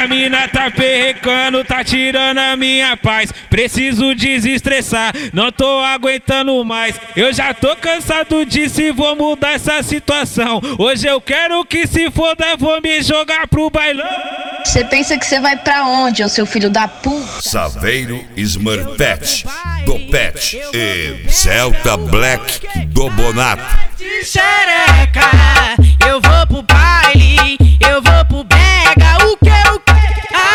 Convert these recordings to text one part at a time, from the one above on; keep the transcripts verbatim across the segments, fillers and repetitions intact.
Minha mina tá perrecando, tá tirando a minha paz. Preciso desestressar, não tô aguentando mais. Eu já tô cansado disso e vou mudar essa situação. Hoje eu quero que se foda, vou me jogar pro bailão. Você pensa que você vai pra onde, ô seu filho da puta? Saveiro Smurfette, do Pet e Celta Black do Bonato. De xereca, eu vou pro baile, eu vou pro brega, o que, o que?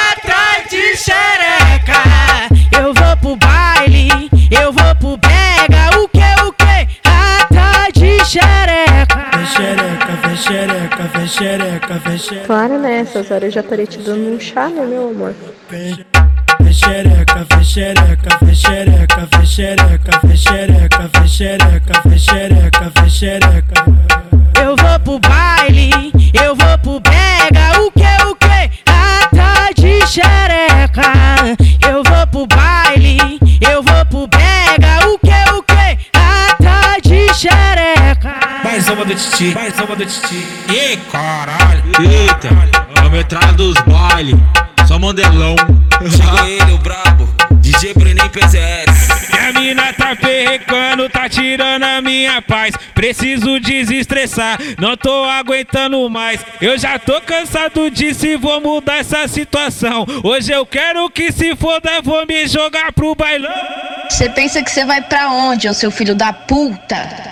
Atrás de xereca, eu vou pro baile, eu vou pro brega, o que, o que? Atrás de xereca. Vem xereca, vem xereca, vem xereca, vem xereca. Claro, né? Essas horas eu já estaria te dando um chá, né, meu amor? Vem, vem xereca, vem xereca, vem xereca, vem xereca, vem xereca, vem xereca, vem xereca, vem xereca. Eu vou pro baile, eu vou pro brega, o que, o que? Atrás de xereca. Eu vou pro baile, eu vou pro brega, o que, o que? Atrás de xereca. Mais uma do Titi, mais uma do Titi. Ih, caralho. Eita, é a metralha dos baile, só mandelão. Chega ele, o brabo, D J Brenem P Z S. Minha mina tá perrecando, tá tirando a minha paz. Preciso desestressar, não tô aguentando mais. Eu já tô cansado disso e vou mudar essa situação. Hoje eu quero que se foda, vou me jogar pro bailão. Você pensa que você vai pra onde, ô seu filho da puta?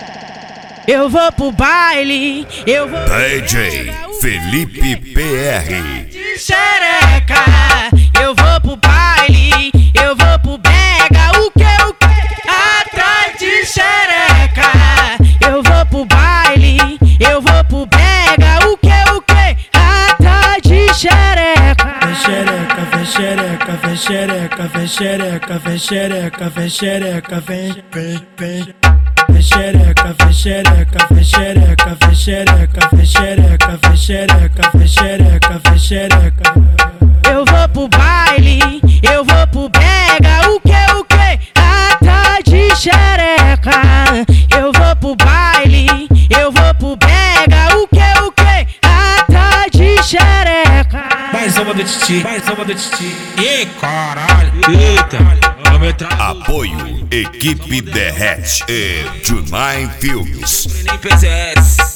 Eu vou pro baile, eu vou D J Felipe P R. de xereca, eu vou pro baile, eu vou pro brega, o que, o que? Atrás de xereca, eu vou pro baile, eu vou pro brega, o que, o que? Atrás de xereca. Vem xereca, vem xereca, vem xereca, vem xereca, vem xereca, vem xereca, vem, vem, vem. Vem xereca, vem xereca, vem xereca, vem xereca, vem xereca, vem xereca, vem xereca, vem xereca. Eu vou pro baile, eu vou pro brega, o que, o que? Atrás de xereca. Eu vou pro baile, eu vou pro brega, o que, o que? Atrás de xereca. Mais uma do Titi, mais uma do Titi. Ih, caralho. Eita, é a metralha. Apoio Equipe Derrete e Junai Filmes. Brenem P Z S.